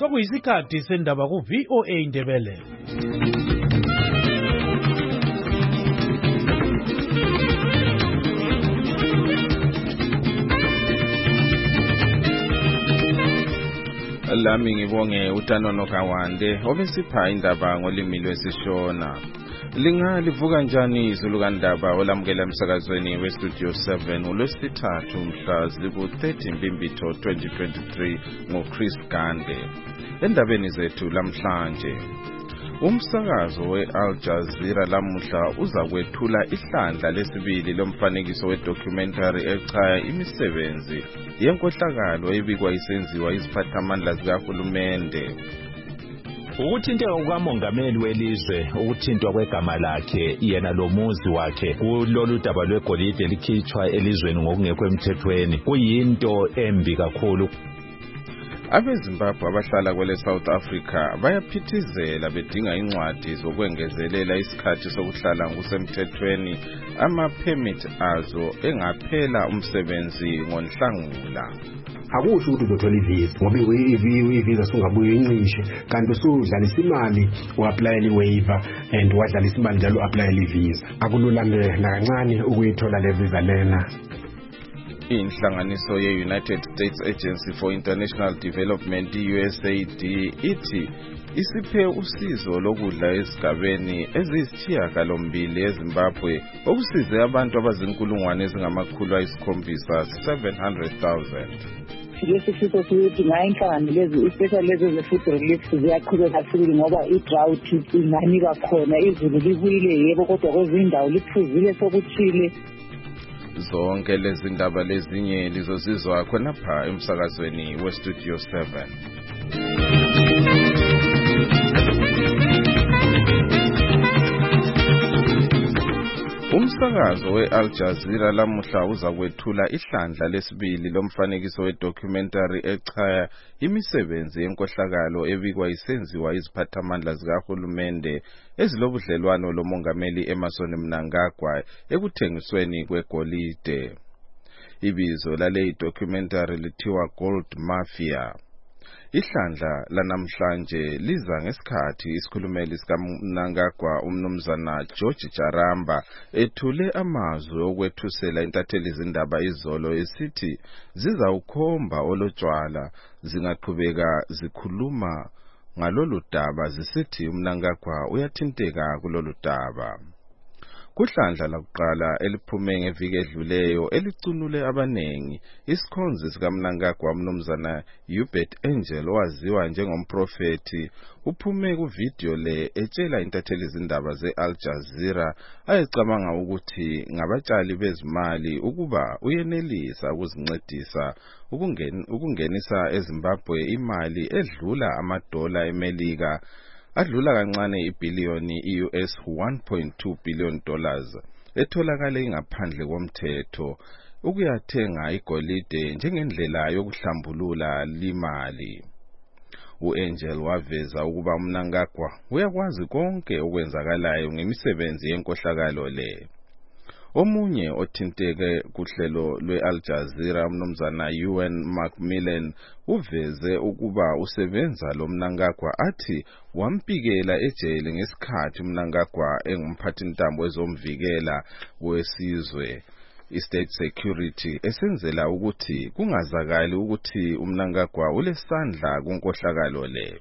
Sokuyisikhathi sendaba ku VOA Indebele. Lami ngibonge uTanono Kawande obesipha indaba ngolimi lwesiShona. Lingalivuka kanjani izulu kandaba olamukela emsakazweni weStudio 7 uLwesithathu mhla ziku-30 Mbimbitho 2023 ngoChris Gande. Endabeni zethu lamhlanje, umsakazo weAl Jazeera lamuhla uzakwethula ihlandla lesibili lomfanekiso wedocumentary echaya imisebenzi yenkohlakalo ebikwa isenziwa iziphathamandla zikahulumende. Ukuthinteka kukamongameli welizwe, ukuthintwa kwegama lakhe yena lomuzi wakhe kulolu daba lwegolide likhitshwa elizweni ngokungekho emthethweni kuyinto embi kakhulu. AbeZimbabwe abahlala kwele South Africa bayaphithizela bedinga incwadi zokwengezelela isikhathi sokuhlala ngokusemthethweni ama-permit azo engaphela umsebenzi ngoNhlangula. Akusho ukuthi uzothola ivisa ngoba ivisa sungabuye incishe kanti usudlalisa imali uapplyela iwaiver and wadlalisa imali njalo uapplyela ivisa. Akulula nakancane ukuyithola le visa lena. Inhlanganiso ye-United States Agency for International Development USAID ithi isiphe usizo lokudla esigabeni eziyisithiyagalombili eZimbabwe okusize abantu abazinkulungwane ezingama-700,000. Lesi sifo sidinga inhlangano lezi especially lezi ze-food relief ziyaqhubeka kakhulu ngoba i-drought inganika khona izulu libuyile yebo kodwa kwezindawo liphuzile sokuthile. Zonke lezi ndaba lezinye lizozizwa khonapha emsakazweni weStudio 7. Umsakazo weAl Jazeera lamuhla uzakwethula ihlandla lesibili lomfanekiso wedocumentary echaya imisebenzi yenkohlakalo ebikwa isenziwa iziphathamandla zikahulumende ezilobudlelwano lomongameli Emmerson Mnangagwa ekuthengisweni kwegolide. Ibizo lale documentary lithiwa Gold Mafia. Ihlandla lanamhlanje liza ngesikhathi isikhulumeli sikaMnangagwa umnumzana George Jaramba ethule amazwi okwethusela intatheli zindaba izolo esithi zizawukhomba olotshwala zingaqhubeka zikhuluma ngalolu daba zisithi uMnangagwa uyathinteka kulolu daba. Kuhlandla lakuqala eliphume ngeviki edluleyo elicunule abanengi, isikhonzi sikaMnangagwa umnumzana Hubert Angel owaziwa njengomprofeti uphume kuvideo le etshela intatheli zindaba zeAl Jazeera ayecabanga ukuthi ngabatshali bezimali ukuba uyenelisa ukuzincedisa ukungenisa eZimbabwe imali edlula amadola eMelika adlula kancane ibhiliyoni US $1.2 billion etholakala ingaphandle komthetho ukuyathenga igolide njengendlela yokuhlambulula limali. UAngel waveza ukuba uMnangagwa uyakwazi konke okwenzakalayo ngemisebenzi yenkohlakalo le. Omunye othinteke kuhlelo lweAl Jazeera umnumzana UN Macmillan uveze ukuba usebenza lo Mnangagwa athi wampikela ejele ngesikhathi uMnangagwa engumphathintambo wezomvikela wesizwe i-State Security esenzela ukuthi kungazakali ukuthi uMnangagwa ulesandla kunkohlakalo le.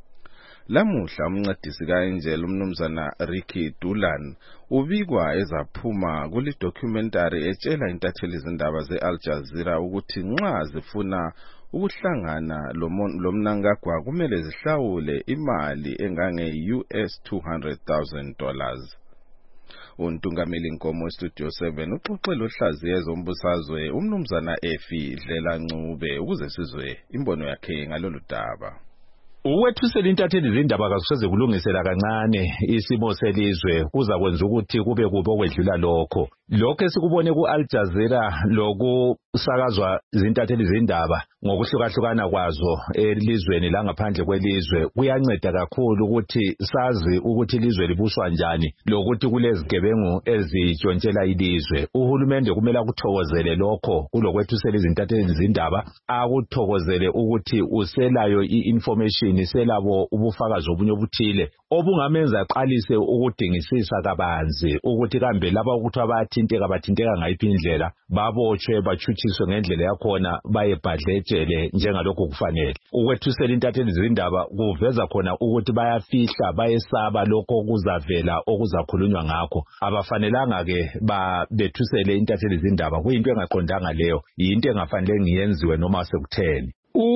Lamuhla umncedisi kaAngel umnumzana Ricky Dulan ubikwa ezaphuma kuli documentary etshela intatheli zindaba zeAl Jazeera ukuthi nxa zifuna ukuhlangana lo Mnangagwa kumele zihlawule imali engange US $200,000. Untungameli Nkomo weStudio 7 uxoxela ohlaziya ezombusazwe umnumzana Efi Dlela Ncube ukuze sizwe imbono yakhe ngalolu daba. Ukwethusela intatheli zindaba kakuseze kulungisela kancane isimo selizwe kuza kwenza ukuthi kube kubo okwedlula lokho esikubone kuAl Jazeera lokusakazwa izintatheli zindaba ngokuhlukahlukana kwazo elizweni langaphandle kwelizwe kuyanceda kakhulu ukuthi sazi ukuthi ilizwe libuswa njani lokuthi kulezigebengu ezitshontshela ilizwe. Uhulumende kumele akuthokozele lokho kulokwethusela izintatheli zindaba, akuthokozele ukuthi uselayo i-information, selabo ubufakazi obunye obuthile obungamenza aqalise ukudingisisa kabanzi ukuthi kambe laba ukuthi abathinteka bathinteka ngayiphi indlela, babotshwe bachuchiswe ngendlela yakhona, bayebhadletshele njengalokho kufanele. Ukwethusela intatheli zindaba kuveza khona ukuthi bayafihla, bayesaba lokho okuzavela okuzakhulunywa ngakho. Abafanelanga ke bethusele intatheli zindaba, kuyinto engaqondanga leyo, yinto engafanele ngiyenziwe noma sekutheni.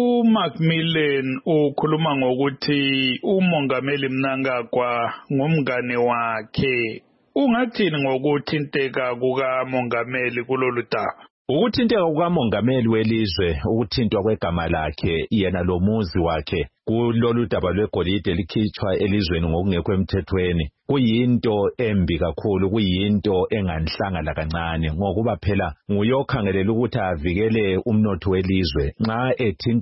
uMacmillan ukhuluma ngokuthi umongameli Mnangagwa ngumngane wakhe. Ungathini ngokuthinteka kukamongameli kulolu daba? Ukuthinteka kukamongameli welizwe, ukuthintwa kwegama lakhe yena lomuzi wakhe kulolu daba lwegolide elikhitshwa elizweni ngokungekho emthethweni kuyinto embi kakhulu, kuyinto enganhlanga kancane, ngokuba phela nguyokhangelela ukuthi avikele umnotho welizwe. Nxa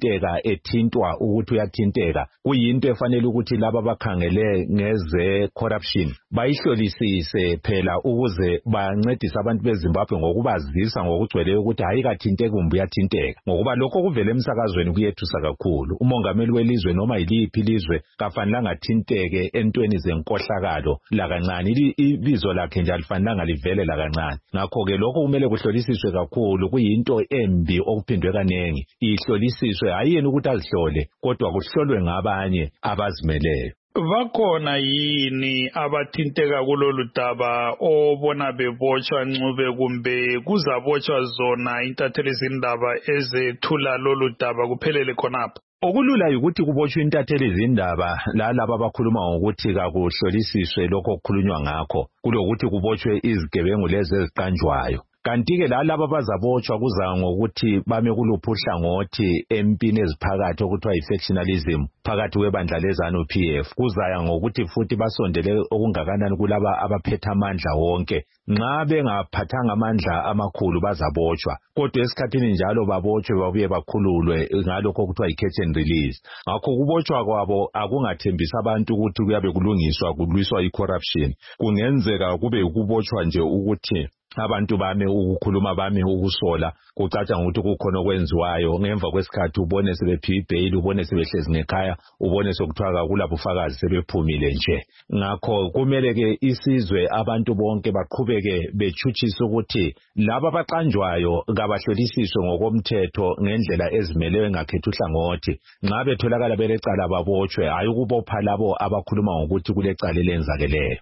ethintwa ukuthi uyathinteka, kuyinto efanele ukuthi laba bakhangele ngeze corruption bayihlolisise phela ukuze bancedise abantu beZimbabwe ngokubazisa ngokugcweleyo ukuthi ayikathinteki kumbe uyathinteka, ngokuba lokho kuvele emsakazweni kuyethusa kakhulu. Umongameli welizwe noma yiliphi ilizwe kafanelanga athinteke entweni zenkohlakalo lakancane, ibizo lakhe nje alifanelanga livele lakancane. Ngakho-ke lokho kumele kuhlolisiswe kakhulu, kuyinto embi okuphindwe kanengi, ihlolisiswe hayi yena ukuthi azihlole kodwa kuhlolwe ngabanye abazimeleyo. Bakhona yini abathinteka kulolu daba obona bebotshwa ncube kumbe kuzabotshwa zona intatheli zindaba ezethula lolu daba kuphelele khonapho? Okulula ukuthi kubotshwe intatheli zindaba lalabo abakhuluma ngokuthi kakuhlolisiswe lokho okukhulunywa ngakho kulokuthi kubotshwe izigebengu lezi eziqanjwayo. Kanti-ke lalabo abazabotshwa kuza ngokuthi bame kuluphi uhlangothi empini eziphakathi okuthiwa yi-factionalism phakathi kwebandla leZANU-PF, kuzaya ngokuthi futhi basondele okungakanani kulaba abaphethe amandla wonke. Nxa bengaphathanga amandla amakhulu bazabotshwa, kodwa esikhathini njalo babotshwe babuye bakhululwe ngalokho okuthiwa yi-catch and release. Ngakho kubotshwa kwabo akungathembisa abantu ukuthi kuyabe kulwiswa i-corruption. Kungenzeka kube ukubotshwa nje ukuthi abantu bame ukukhuluma, bame ukusola, kucaca ukuthi kukhona okwenziwayo, ngemva kwesikhathi ubone sebephiwa ibhayili, ubone sebehlezi ngekhaya, ubone sokuthiwa kulabufakazi sebephumile nje. Ngakho kumele ke isizwe abantu bonke baqhubeke bechutshisa ukuthi laba abaqanjwayo kabahlolisiswe ngokomthetho ngendlela ezimeleyo engakhethi uhlangothi. Nxa betholakala belecala babotshwe, hayi ukubopha labo abakhuluma ngokuthi kulecala elenzakeleyo.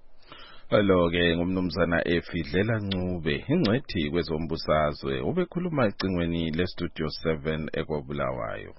Lo-ke ngumnumzana Efidlela Ncube, ingcwethi kwezombusazwe, ubekhuluma ecingweni leStudio 7 eKobulawayo.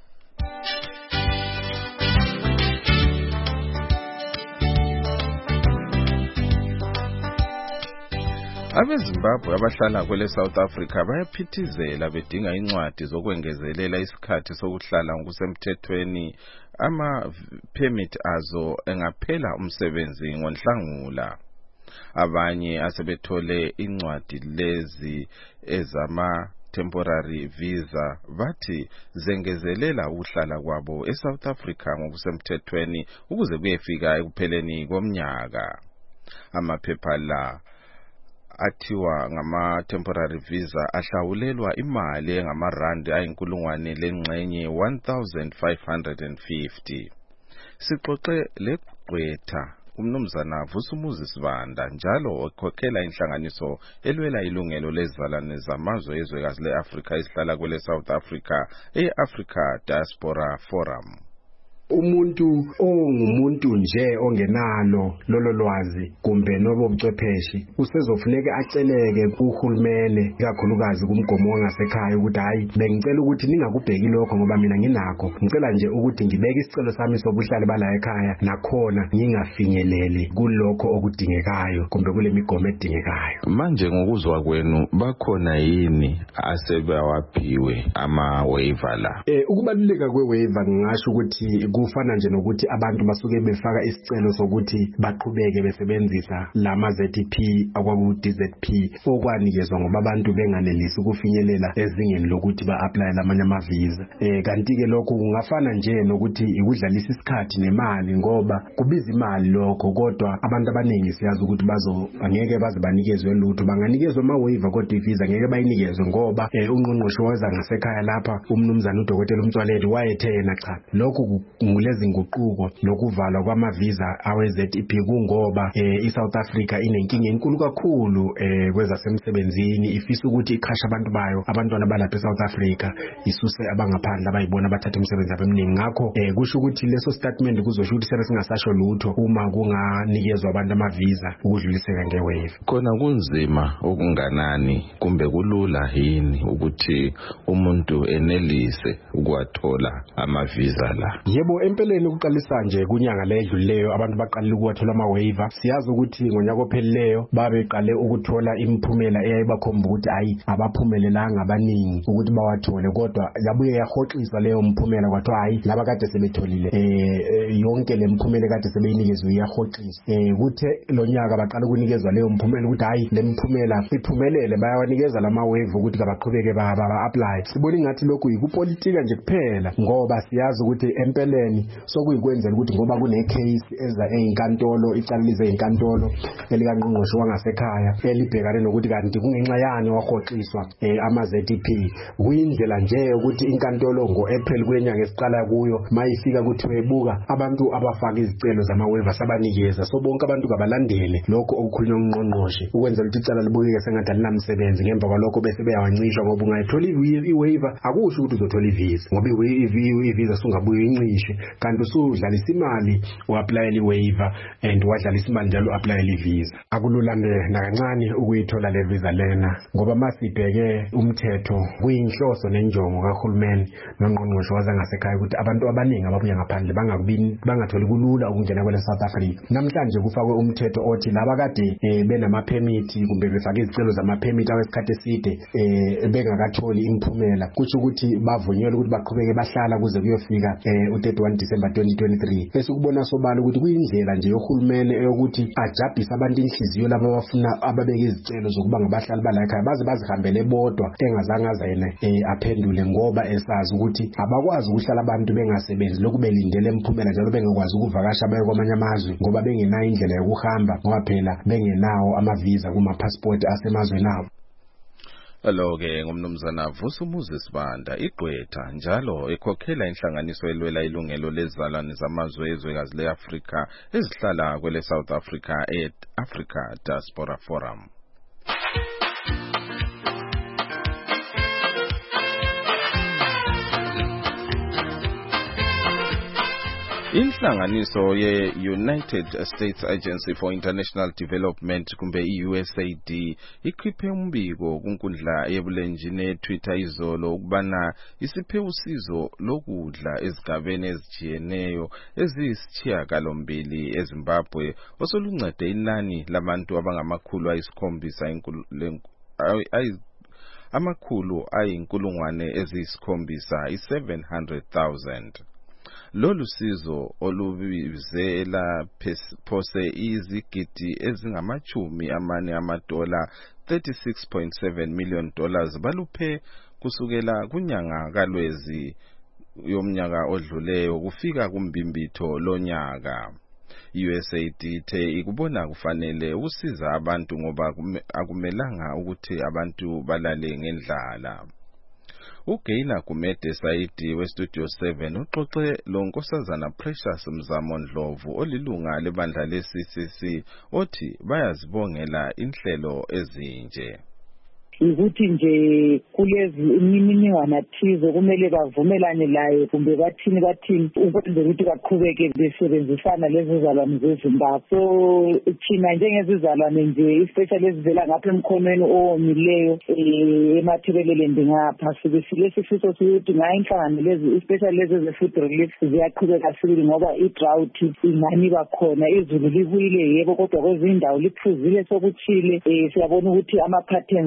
AbeZimbabwe abahlala kwele South Africa bayaphithizela bedinga incwadi zokwengezelela isikhathi sokuhlala ngokusemthethweni. Ama-permit azo engaphela umsebenzi ngoNhlangula. Abanye asebethole incwadi lezi ezama-temporary visa bathi zengezelela ukuhlala kwabo eSouth Africa ngokusemthethweni ukuze kuyefika ekupheleni komnyaka. Amaphepha la athiwa ngama-temporary visa ahlawulelwa imali engamarandi ayinkulungwane lengxenye 1,550. Sixoxe legqwetha umnumzana Vusumuzi Sibanda njalo okhokhela inhlanganiso elwela ilungelo lezizalwane zamazwe ezwekazi le-Afrika esihlala kwele South Africa, e-Africa Diaspora Forum. Umuntu ongumuntu nje ongenalo lolo lwazi kumbe nobo buchwepheshe usezofuneka aceleke kuhulumene kakhulukazi kumgomo wangasekhaya ukuthi hayi bengicela ukuthi ningakubheki lokho ngoba mina nginakho, ngicela nje ukuthi ngibeke isicelo sami sobuhlali bala ekhaya nakhona ngingafinyelele kulokho okudingekayo kumbe kule migomo edingekayo. Manje ngokuzwa kwenu bakhona yini asebawaphiwe ama-waiver la? Ukubaluleka kwe-waiver ngingasho ukuthi kufana nje nokuthi abantu basuke befaka isicelo sokuthi baqhubeke besebenzisa lama ZEP akwaku DZP okwanikezwa ngoba abantu benganelisi ukufinyelela ezingeni lokuthi ba-apply lamanye ama-visa. Kanti ke lokho kungafana nje nokuthi ikudlalisa isikhathi nemali ngoba kubiza imali lokho, kodwa abantu abaningi siyazi ukuthi angeke baze banikezwe lutho. Banganikezwe ama-waiver kodwa ivisa ngeke bayinikezwe ngoba ungqongqoshe weza ngasekhaya lapha umnumzana uDokotela uMtswaleli wayethe yena cha, lokhu ngulezi nguquko nokuvalwa kwama-visa awe-ZEP kungoba i-South Africa inenkinga enkulu kakhulu kwezasemsebenzini, ifisa ukuthi iqhashe abantu bayo, abantwana balapha eSouth Africa isuse abangaphandle abayibona bathatha umsebenzi abemningi. Ngakho kusho ukuthi leso statement kuzosho ukuthi sebe singasasho lutho uma kunganikezwa abantu ama-visa ukudluliseka nge-waiver. Khona kunzima okunganani kumbe kulula yini ukuthi umuntu enelise ukwathola ama-visa la? Yebo, empeleni ukuqalisa nje kunyanga ledlulileyo abantu baqalile ukuwathola ama-waiver. Siyazi ukuthi ngonyaka ophelileyo babeqale ukuthola imiphumela eyayibakhomba ukuthi abaphumelelanga abaningi ukuthi bawathole, kodwa yabuye yahoxiswa leyo mphumela kwathiwa laba kade sebetholile yonke le mphumela kade sebeyinikezwe iyahoxiswa. Kuthe lo nyaka baqala ukunikezwa leyo mphumela ukuthi le mphumela iphumelele, bayawanikeza lama-waiver ukuthi kabaqhubeke ba-apply. Sibona ingathi lokhu yikupolitika nje kuphela ngoba siyazi ukuthi empeleni sokuyikwenzela ukuthi ngoba kune-case eza eyinkantolo, icala lize eyinkantolo elikanqongqoshe wangasekhaya elibhekane nokuthi kanti kungenxa yani wahoxiswa ama-ZEP. Kuyindlela nje ukuthi inkantolo ngo-April kwenyanga esiqala kuyo mayifika kuthiwe buka abantu abafaka izicelo zama-waiver sabanikeza, so bonke abantu kabalandele lokho okukhulunywa ngqongqoshe ukwenzela ukuthi icala libukeke sengathi alinamsebenzi. Ngemva kwalokho bese beyawancisha ngoba ungayithola i-waiver akusho ukuthi uzothola ivisa ngoba ivisa sungabuye uyincishe, kanti usudlalisa imali u-applyela i-waiver and wadlalisa imali njalo u-applyela ivisa. Akulula nakancane ukuyithola le visa lena ngoba masibheke umthetho kuyinhloso nenjongo kahulumeni nongqongqoshe wazangasekhaya ukuthi abantu abaningi ababuya ngaphandle bangatholi kulula ukungena kwele South Africa. Namhlanje kufakwe umthetho othi laba kade benama-permit kumbe befake izicelo zama-permit awesikhathi eside bengakatholi imiphumela, kusho ukuthi bavunyelwe ukuthi baqhubeke bahlala kuze kuyofika u-31 December 2023. Bese ukubona sobala ukuthi kuyindlela nje yohulumeni eyokuthi ajabhise abantu inhliziyo laba abafuna ababeke izicelo zokuba ngabahlali balayikhaya baze bazihambele bodwa engazange azayena aphendule ngoba esazi ukuthi abakwazi ukuhlala abantu bengasebenzi lokhu belindele imiphumela njalo bengakwazi ukuvakasha baye kwamanye amazwe ngoba bengenayo indlela yokuhamba ngoba phela bengenawo ama-visa kuma-passport asemazweni abo. Alo-ke ngumnumzana Vusumuzi Sibanda, igqwetha njalo ekhokhela inhlanganiso elwela ilungelo lezizalwane zamazwe ezwekazi le-Afrika ezihlala kwele South Africa Africa Diaspora Forum. Inhlanganiso ye-United States Agency for International Development kumbe i-USAID ikhiphe umbiko kunkundla yebulenjini ye-Twitter izolo ukubana isiphe usizo lokudla ezigabeni ezijiyeneyo eziyisishiyagalombili eZimbabwe osoluncede inani labantu abangamakhulu ayinkulungwane eziyisikhombisa i-700,000. Lolu sizo olubizela phose izigidi $40 $36.7 million baluphe kusukela kunyanga kaLwezi yomnyaka odluleyo kufika kumbimbitho lonyaka. USAID ithe ikubona kufanele usiza abantu ngoba akumelanga ukuthi abantu balale ngendlala. uGaina Gumede Saidi weStudio 7 uxoxe lo Nkosazana Precious Mzamo Ndlovu olilunga lebandla le-CCC othi bayazibongela inhlelo ezinje. Ukuthi nje kulezi imininingwane thize kumele bavumelane laye kumbe bathini ukwenzela ukuthi baqhubeke besebenzisana lezi zizalwane zeZimbabwe. So thina njengezizalwane nje especially ezivela ngapha emkhonweni owomileyo emathebeleleni ngapha silesifiso ukuthi ngayinhlangano lezi especially lezi ze-food relief ziyaqhubeka sibili ngoba i-drought ingani bakhona, izulu libuyile yebo kodwa kwezindawo liphuzile sokuthile. Siyabona ukuthi ama-patterns okuthi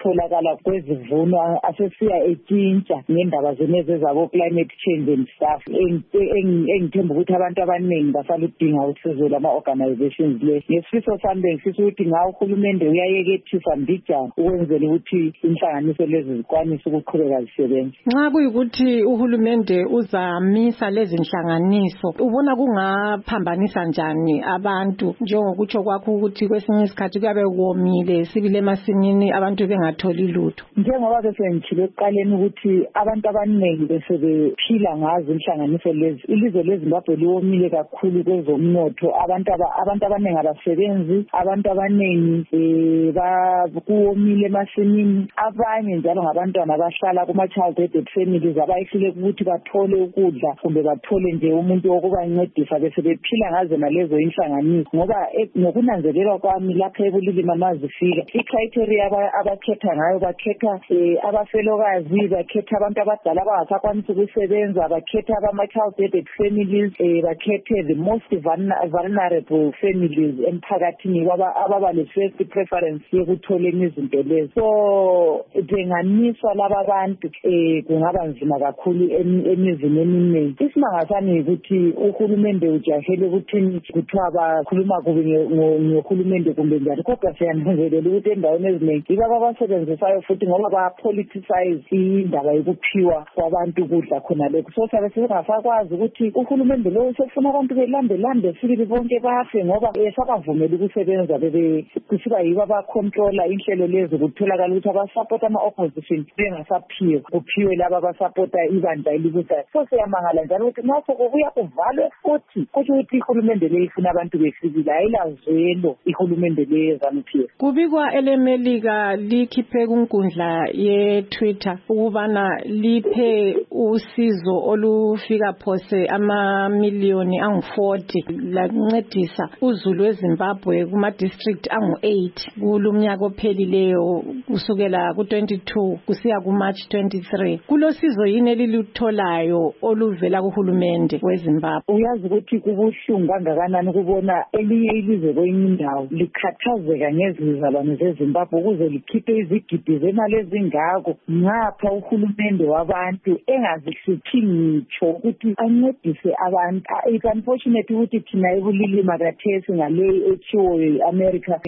ukutholakala kwezivuno asesiya etshintsha ngendaba zeneze zabo climate change and stuff. Engithemba ukuthi abantu abaningi basaludinga usizo lama-organizations le. Ngesifiso sami ngifisa ukuthi ngawo uhulumende uyayekethisa mbijana ukwenzela ukuthi inhlanganiso lezi zikwanise ukuqhubeka zisebenza. Nxa kuyikuthi uhulumende uzamisa lezi nhlanganiso, ubona kungaphambanisa njani abantu njengokutsho kwakho ukuthi kwesinye isikhathi kuyabe komile sibile emasimini abantu bengatholi lutho? Njengoba besengithile ekuqaleni ukuthi abantu abaningi besebephila ngazo inhlanganiso lezi. Ilizwe leZimbabwe liwomile kakhulu kwezomnotho. Abantu abaningi abasebenzi, abantu abaningi kuwomile emasimini. Abanye njalo ngabantwana abahlala kuma-child aided families abayihlule ukuthi bathole ukudla kumbe bathole nje umuntu wokubancedisa bese bephila ngazo nalezo inhlanganiso. Ngoba ngokunanzelelwa kwami lapha ebulilima mazifika i-criteria abakhetha ngayo bakhetha abafelokazi, bakhetha abantu abadala abangasakwanisi ukusebenza, bakhetha abama-child aided families, bakhethe the most vulnerable families emphakathini ababa le-first preference yekutholeni izinto lezo. So njenganiswa laba bantu kungaba nzima kakhulu emizini eminingi. Isimanga sami ukuthi uhulumende ujahele ukuthi kuthiwa bakhuluma kubi ngohulumende kumbe njani, kodwa siyananzelela ukuthi endaweni eziningi yibo abasebenzisayo futhi ngoba ba-politicize indaba yokuphiwa kwabantu ukudla khona lokho. So sabe singasakwazi ukuthi uhulumende lo usefuna abantu belambe sibili bonke bafe ngoba esabavumela ukusebenza kusiba yibo abacontrola inhlelo lezo kutholakala ukuthi abasapota ama-opposition bengasaphiwe, kuphiwe laba abasapota ibandla elibusayo. So siyamangala njalo ukuthi naso kubuya kuvalwe futhi kusho ukuthi ihulumende le ifuna abantu befikile, ayilazwelo ihulumende le yeZANU-PF. Kubikwa elemelika likhiphe kunkundla ye-Twitter ukubana liphe usizo olufika phose amamiliyoni angu-40 lancedisa uZulu weZimbabwe kuma-district angu-8 kulumnyaka ophelileyo kusukela ku-22 kusiya ku-March 23. Kulosizo yini elilutholayo oluvela kuhulumende weZimbabwe? Uyazi ukuthi kubuhlungu kangakanani ukubona elinye ilizwe kwenye indawo likhathazeka ngezizalwane zeZimbabwe ukuze likhiphe izigidi zemali ezingako ngapha uhulumende wabantu engazihluphi ngitsho ukuthi ancedise abantu. It's unfortunate ukuthi thina ebulilima kathesi ngale ethiwo yi-America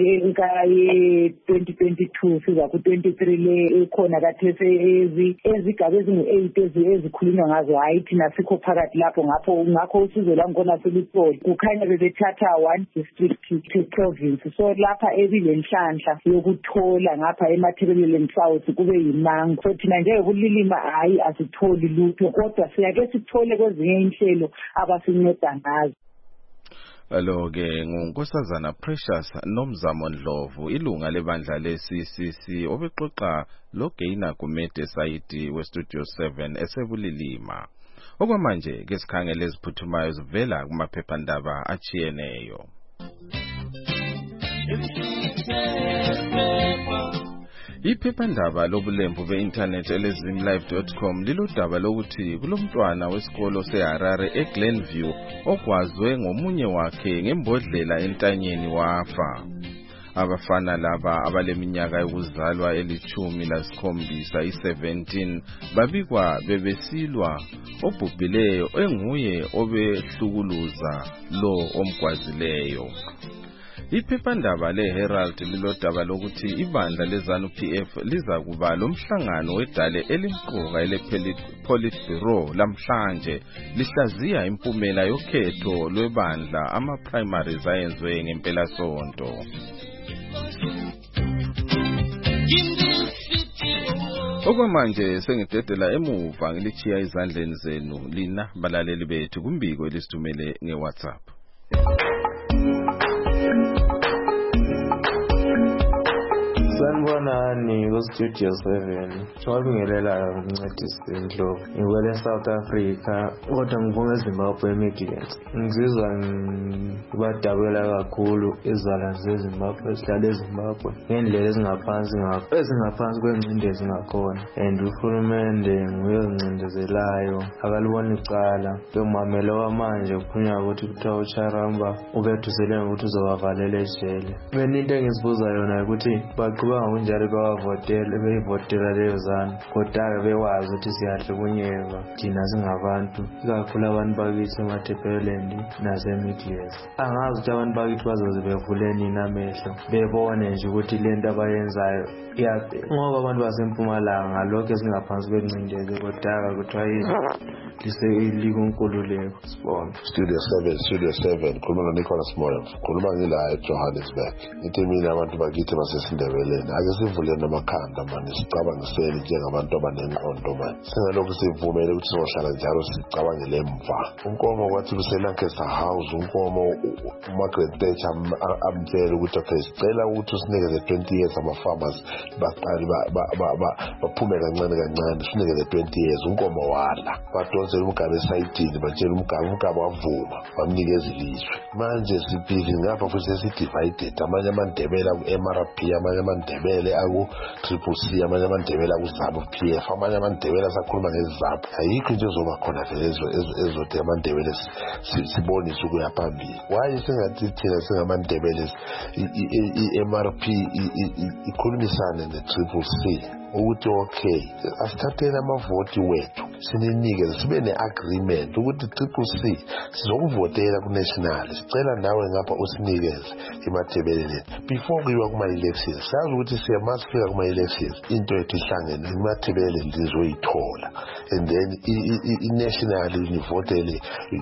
ye-2022 siza ku-23 le ekhona kathesi ezigaba ezingu-8 ezikhulunywa ngazo, hayi thina sikho phakathi lapho. Ngakho usizo lwangkhona silithole kukhanya bebethatha one district to province. So lapha ebilenhlanhla yokuthola ngapha eMatabeleland South kube yimango. So thina njengebulilima hayi asitholi lutho, kodwa siyake sithole kwezinye inhlelo abasinceda ngazo. Alo-ke nguNkosazana Precious Nomzamo Ndlovu, ilunga lebandla le-CCC obexoxa loGaina Gumede Saidi weStudio 7 esebulilima. Okwamanje ke sikhangele eziphuthumayo zivela kumaphephandaba achiyeneyo. Iphephandaba lobulembu be-internet elezimlive.com lilodaba lokuthi kulomntwana wesikolo seHarare eGlenview okwazwe ngomunye wakhe ngembodlela entanyeni wafa. Abafana laba abaleminyaka yokuzalwa eli-17 i-17 babikwa bebesilwa obhubhileyo enguye obehlukuluza lo omgwazileyo. Iphephandaba leHerald lilodaba lokuthi ibandla leZANU-PF liza kuba lomhlangano wedale elimqoka ele-Politburo lamhlanje lihlaziya impumela yokhetho lwebandla ama-primaries ayenzwe ngempelasonto. Okwamanje sengidedela emuva ngilichiya izandleni zenu lina balaleli bethu kumbiko elisithumele ngeWhatsApp. Sanibonani kuStudio 7. Ngibingelela umncedisi Ndlovu. Ngiwele South Africa kodwa ngivunga eZimbabwe Midlands. Ngizizwa ngibadabula kakhulu izala zeZimbabwe esihlala eZimbabwe ngendlela ezingaphansi kwengcindezi ngakhona, and uhulumende nguyencindezelayo akalibona icala. Ngimamela wamanje kukhulunywa ukuthi kuthiwa uCharamba ubethusele ukuthi uzobavalela ejele. Mina into engizibuza yona ukuthi baqhubeka kanjani njalo beyivotela leyo zana kodwa bekwazi ukuthi siyahlukunyezwa thina singabantu ikakhulu abantu bakithi emaThebelend naseMidlands. Angazi ukuthi abantu bakithi bazoze bevule nini amehlo bebone nje ukuthi lento abayenzayo ngoba abantu basempumalanga lokho esingaphansi kwencindezi kodwa kuthiwa likuNkululeko. Sibona Studio 7 khuluma noNicholas Moyo, khuluma ngila eJohannesburg. Ngithi mina abantu bakithi basesindebeleni ake sivuleni amakhanda manje sicabangisele njengabantu abanengqondo manje. Singalokhu sivumele ukuthi sizohlala njalo sicabangele emva. Unkomo kwathi kuseLancaster House unkomo uMargaret Thatcher amtshela ukuthi okay sicela ukuthi usinikeze 20 years ama-farmers baqali baphume kancane sinikeze 20 years unkomo wala badonsela umgaba esayidini batshela umgaba wavuma bamnikeza ilizwe. Manje siphili ngapha futhi sesidivided, amanye amandebele aku-MRP, amanye amandebele aku-CCC, amanye amandebele aku-ZANU-PF, amanye amandebele asakhuluma ngeZAP. Ayikho into ezoba khona vele ezothi amandebele sibonise ukuya phambili. Why singathi thina singamandebele i-MRP ikhulumisane ne-CCC ukuthi okay asithatheni amavoti wethu sininikeze sibe ne-agreement ukuthi CCC sizokuvotela ku-national sicela nawe ngapha usinikeze emaThebeleni before kuyiwa kuma-elections. Sazi ukuthi masifika kuma-elections into yethu ihlangene emaThebeleni lizoyithola and then i-national nivotele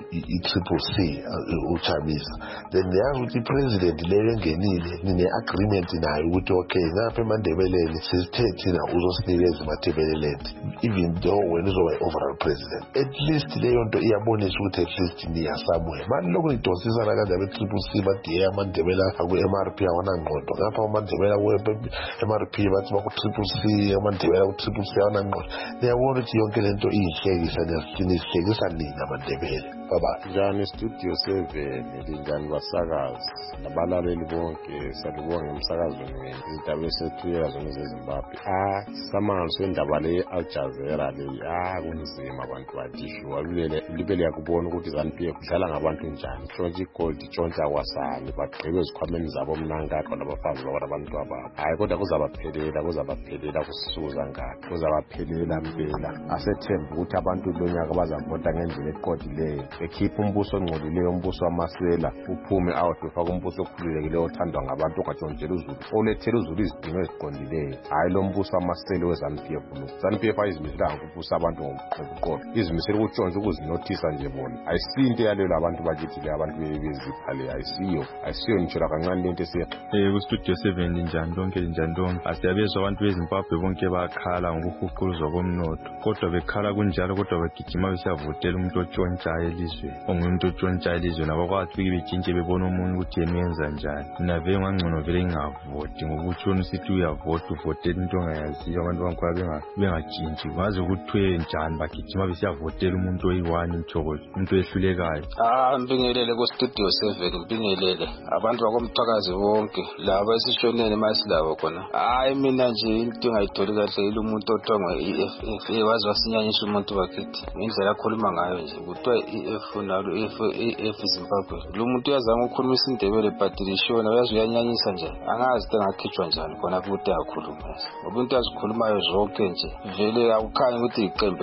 i-CCC uchamisa then niyazi ukuthi i-president leyo engenile nine-agreement nayo ukuthi okay ngapha eMandebeleni sizithethina uzosinikeza emaThebeleni even though wena uzoba overall president. At least leyo nto iyabonisa ukuthi at least niya somewhere. Manje lokhu nidonsisana kanje abe-CCC bathi amandebela aku-MRP awanangqondo ngapha amandebela ku-MRP bathi baku-CCC amandebela ku-CCC awanangqondo. Niyabona ukuthi yonke lento iyihlekisa nisihlekisa nini amandebele. Baba njani Studio 7 linjani basakazi nabalaleli bonke salibonga emsakazweni wenu izindaba esethulela zona zeZimbabwe. Samanga sendaba le Al Jazeera le kunzima abantu badishiwa libele yakubona ukuthi ZANU-PF kudlala ngabantu njani tshontsha igold tshontsha kwasani bagqibe ezikhwameni zabo mnangakho nabafazi abantu ababo. Hayi kodwa kuzabaphelela kusuza ngakho kuzabaphelela mpela. Asethemba ukuthi abantu lonyaka bazavota ngendlela eqondileyo ekhipha umbuso ongcolileyo umbuso wamasela uphume out ufaka umbuso okhululekileyo othandwa ngabantu ongatshontshela uzulu olethela uzulu izidingo eziqondileyo. Hayi lo mbuso wamasela we-ZANU-PF ZANU-PF ayizimiselanga ukubusa abantu ngobuqotho izimisela ukutshontsha ukuzinothisa nje bona. Ayisiyinto yalelo abantu bakithi le abantu bezipha le ayisiyo ngitsho kancane lento ku-Studio 7 linjani lonke asiyabezwa abantu beZimbabwe bonke bakhala ngokuhuquzwa komnotho kodwa bekhala kunjalo kodwa bagijima besiyavotela umuntu otshontshayo elizweni ongumuntu otshontshayo elizweni abakwazi ukuthi betshintshe bebona umuntu ukuthi yemenza njani. Mina vele ngangcono vele ngingavoti ngoba utshona usithi uyavota uvotela into ongayaziyo abantu bangikhona bengatshintshi ngaze kuthiwe njani bagijima besiyavotela umuntu oyi-1 mthokozo umuntu oyehlulekayo. Mbingelele ku-Studio 7 mbingelele abantu bakomthakazi bonke laba esishonene masilabo khona. Hayi mina nje into engayitholi kahle yilo umuntu othongwa i-EFF wazi wasinyanyisa umuntu wakithi ngendlela akhuluma ngayo nje kuthiwa i-EF nalo i-EF Zimbabwe lo muntu uyazama ukukhuluma isindebele but lishona uyazi uyanyanyisa nje angazi ukuthi angakhitshwa njani khona futhi ayakhuluma ngoba into azikhulumayo zonke nje vele akukhanyi ukuthi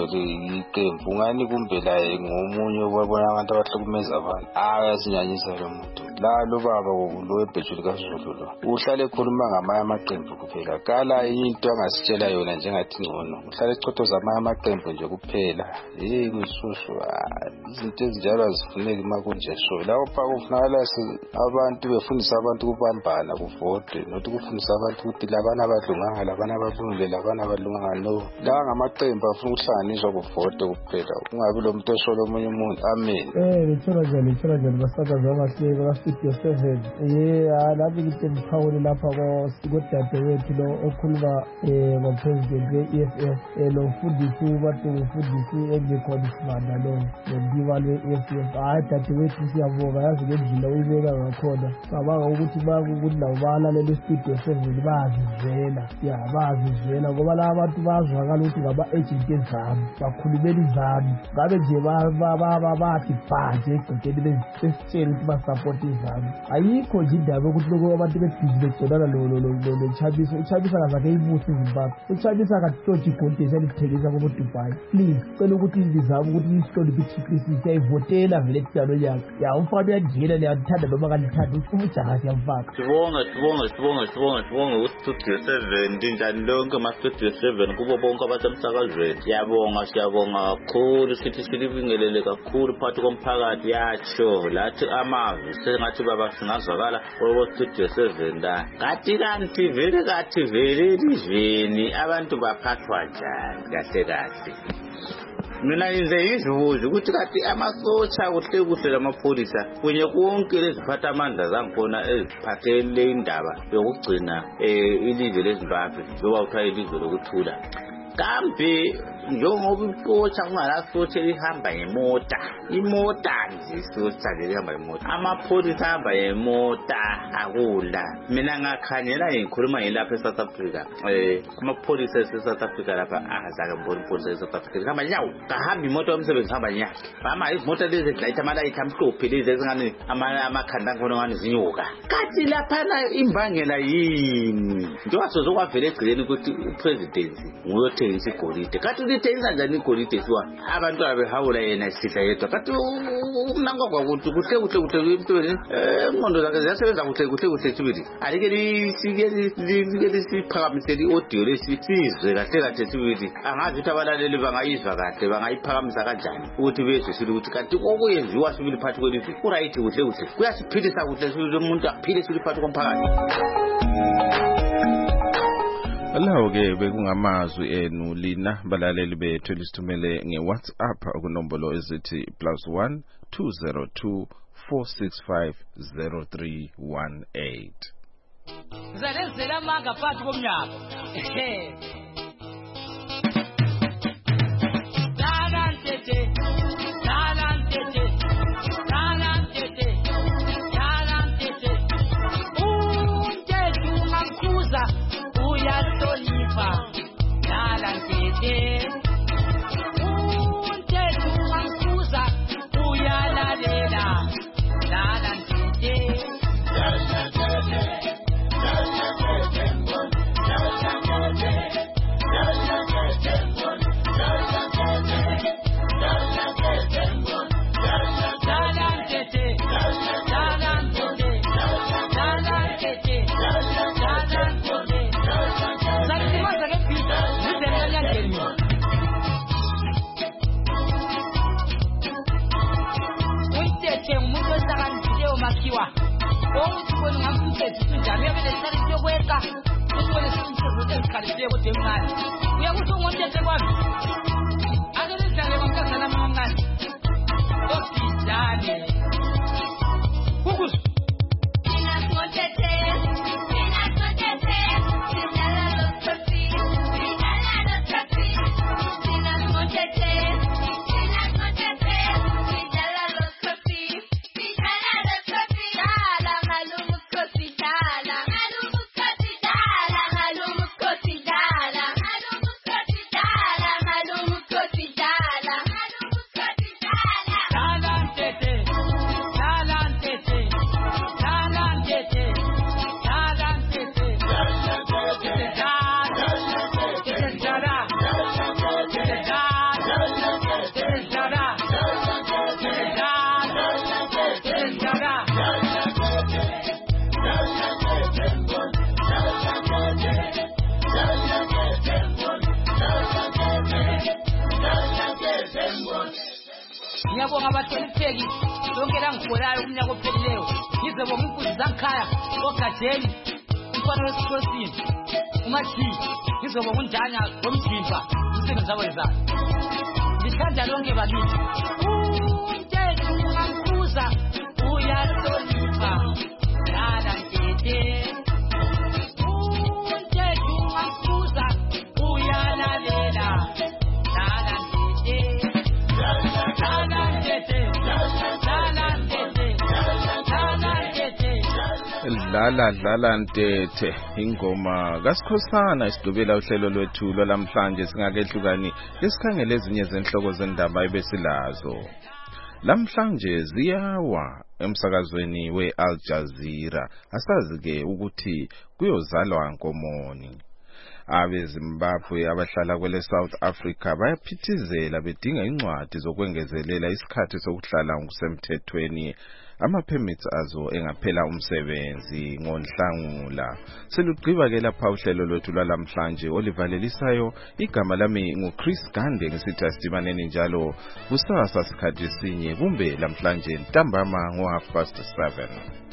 iqembu ungani kumbe laye ngomunye wabona abantu abahlukumeza abantu. Uyasinyanyisa lo muntu lo baba lo ebhejuli kaZulu lo uhlale ekhuluma ngamanye amaqembu kuphela kala into angasitshela yona njengathi ngcono uhlale echothoza amanye amaqembu nje kuphela. Ngisusu izinto ezinjalo azifuneki makunje so lapho kufunakala abantu befundisa abantu ukubambana kuvote nokuthi kufundisa abantu ukuthi labana abadlunganga labana abalungile labana abalunganga no la ngamaqembu afuna ukuhlanganiswa kuvote kuphela kungabi lo muntu eshola omunye umuntu. Amen. Ngithora njani basakazi abahle baka-Studio 7 lapho ngithi mphawule lapha kodadewethu lo okhuluma ngopresident we-EFF lo mfundisi bathi umfundisi engekhoda isibanda lo nombiwa lwe-EFF. Hayi dadewethu siyabonga yazi ngendlela uyibeka ngakhona cabanga ukuthi bakuthi labo balalela i-Studio 7 bazizwela ngoba la abantu bazwakala ukuthi ngaba-agent ezami bakhulumela izami ngabe nje bathi bhaje egcekeni besitshela ukuthi basapoti zami ayikho nje indaba ukuthi lokho abantu bebhizi begconana lo Chabisa uChabisa akazake ibusi eZimbabwe uChabisa akathothi igontesi alithekisa kobo Dubai please cela ukuthi izizama ukuthi isihloli bithi siyayivotela vele tsalo yakhe ya umfana uyadlela liyathanda noma kalithanda ujaha siyamfaka sibonga uStudio 7 ndinjani lonke maStudio 7 kubo bonke abasemsakazweni siyabonga kakhulu sithi silibingelele kakhulu phakathi komphakathi yatsho lathi amazwi sengathi baba singazwakala kubo Studio 7 la kanti vele elizweni abantu baphathwa njani kahle mina nje izibuzo ukuthi kanti amasotsha kuhle lamapholisa kunye konke leziphatha amandla zangikhona eziphathele indaba yokugcina ilizwe leZimbabwe ngoba uthiwa ilizwe lokuthula kambe njengoba isotsha kungalasotsha elihamba imota nje isotsha lihamba imota amapholisa ahamba imota akula mina ngakhanyela ngikhuluma ngilapha eSouth Africa amapholisa eSouth Africa lapha azake ngibona ipholisa eSouth Africa hamba nyawo kahamba imoto yomsebenzi hamba nyawo mama izimoto lezi ezidlayitha amalayithi amhlophe lezi ezingani amakhanda ngona ngani zinyoka kathi lapha imbangela yini njengoba sozokwavela egcileni ukuthi upresident nguyothengisa igolide kathi uthengisa njani igolide siwa abantu abehawula yena isidla yedwa kathi umnango kwakuthi kuhle impilo ngondo zakhe ziyasebenza kuhle sibili alike likele siphakamisele iaudio lesizwe kahle sibili angazi ukuthi abalaleli bangayizwa kahle bangayiphakamisa kanjani ukuthi bezwe sile ukuthi kanti okuyenziwa sibili phakathi kwelizwe kuright kuhle kuyasiphilisa kuhle sibili umuntu aphile sibili phakathi komphakathi Allow ke bekungamazwi enu lina balaleli bethu lisithumele ngeWhatsApp kunombolo ezithi +1 202 465 0318 Zalezela manga phakathi komnyaka Ngiyabonga abahlonipheki lonke la ngikhorayo umnyaka ophelileyo ngizobonga inkunzi zangikhaya ogadeni umfana wesikhosini umathi ngizobonga unjanya ngomjimba umsebenzi awenzayo ngithanda lonke bakithi umthetho ungamkhuza uyahlonipha lala ntete umthetho ungamkhuza uyalalela lala Dlala ntethe ingoma kaSikhosana isidubela uhlelo lwethu lwalamhlanje singakehlukani lesikhangele ezinye zenhloko zendaba ebesilazo. lamhlanje ziyawa emsakazweni we-Al Jazeera asazi ke ukuthi kuyozalwa nkomoni. Abezimbabwe abahlala kwele South Africa bayaphithizela bedinga incwadi zokwengezelela isikhathi sokuhlala ngokusemthethweni ama-permits azo engaphela umsebenzi ngoNhlangula. Selugqiba ke lapha uhlelo lwethu lwalamhlanje olivalelisayo. Igama lami nguChris Gande ngisithi asidibaneni njalo kusasa sikhathi sinye kumbe lamhlanje ntambama ngo 7:30.